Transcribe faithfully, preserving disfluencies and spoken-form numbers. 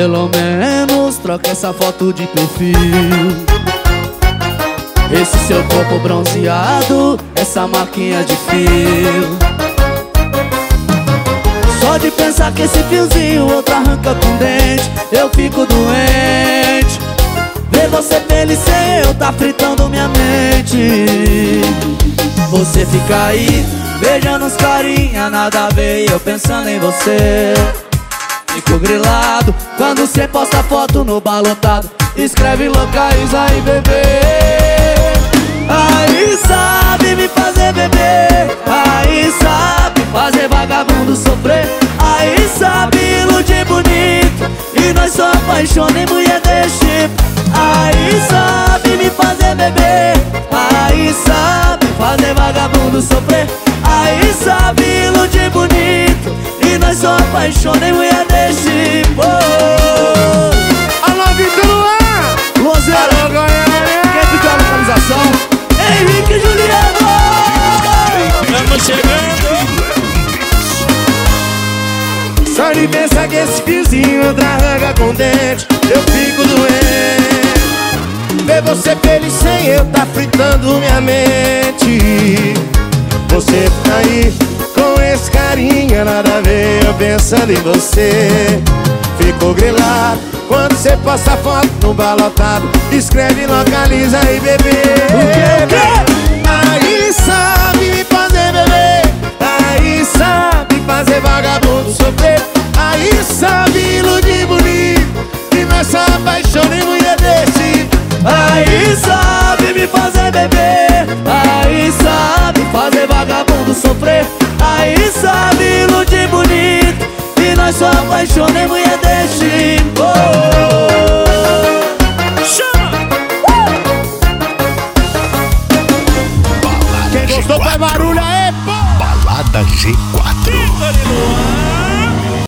pelo menos troca essa foto de perfil. Esse seu corpo bronzeado, essa marquinha de fio. Só de pensar que esse fiozinho outro arranca com dente, eu fico doente. Ver você feliz sem eu tá fritando minha mente. Você fica aí, beijando os carinha, nada a ver, e eu pensando em você. Fico grilado quando cê posta foto no bar lotado, escreve localiza aí, bebê. Aí sabe me fazer beber, aí sabe fazer vagabundo sofrer, aí sabe iludir bonito, e nós só apaixona em mulher desse tipo. Aí sabe me fazer beber, aí sabe fazer vagabundo sofrer, aí sabe iludir bonito, e nós só apaixona em mulher desse tipo. Alô, Vitor Luan! Luanzeiro, quem pediu a localização? Henrique e Juliano! Estamos chegando! Só de pensar que esse fiozinho outra arranca com dente, eu fico doente. Ver você feliz sem eu tá fritando minha mente. Você tá aí com esse carinha, nada a ver, eu pensando em você. Fico grilado quando você posta foto no bar lotado, escreve localiza aí, bebê. O quê? Aí sabe me fazer beber, aí sabe fazer vagabundo sofrer, aí sabe iludir bonito, e nós só apaixona em mulher desse. Aí sabe me fazer beber, aí sabe fazer vagabundo sofrer, aí sabe iludir bonito, e nós só apaixona em mulher desse tipo. Chama! Quem gostou faz barulho aí, pô! Balada G quatro. Vitor Luan!